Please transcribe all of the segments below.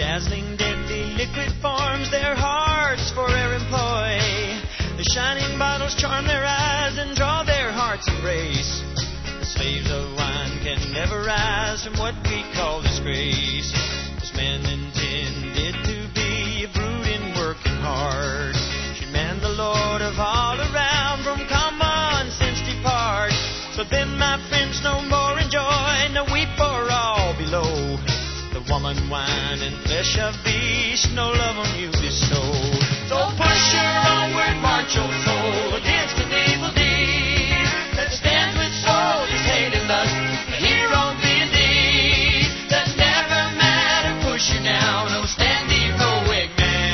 dazzling, deadly liquid forms their hearts for air employ. The shining bottles charm their eyes and draw their hearts' embrace. The slaves of wine can never rise from what we call disgrace. This man intended to be a brute in working hard. Should man the Lord of all around from common sense depart. So then, my friends, no more enjoy, no weep for all below. The woman, wine, and flesh of beast, no love on you bestowed. So push your onward march, O soul, against an evil deed that stands with souls, hate and lust, a hero be indeed. That never matter, push you down, oh stand heroic man.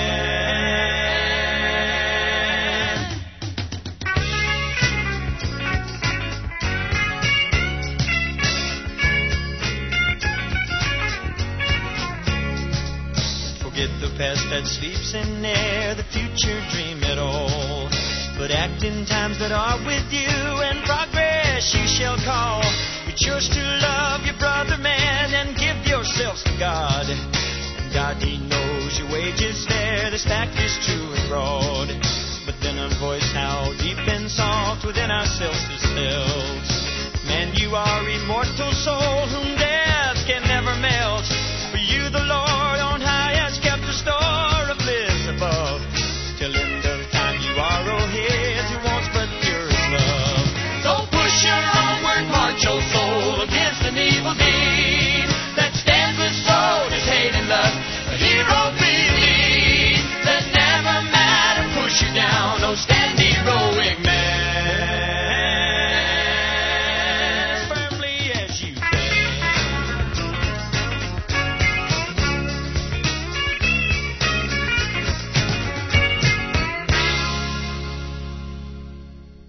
Forget the past that sleeps in air, the future dream at all. But act in times that are with you, and progress you shall call. Be choose to love your brother man, and give yourselves to God. And God, He knows your wage is fair, this fact is true and broad. But then a voice how deep and soft within ourselves dispels. Man, you are immortal soul,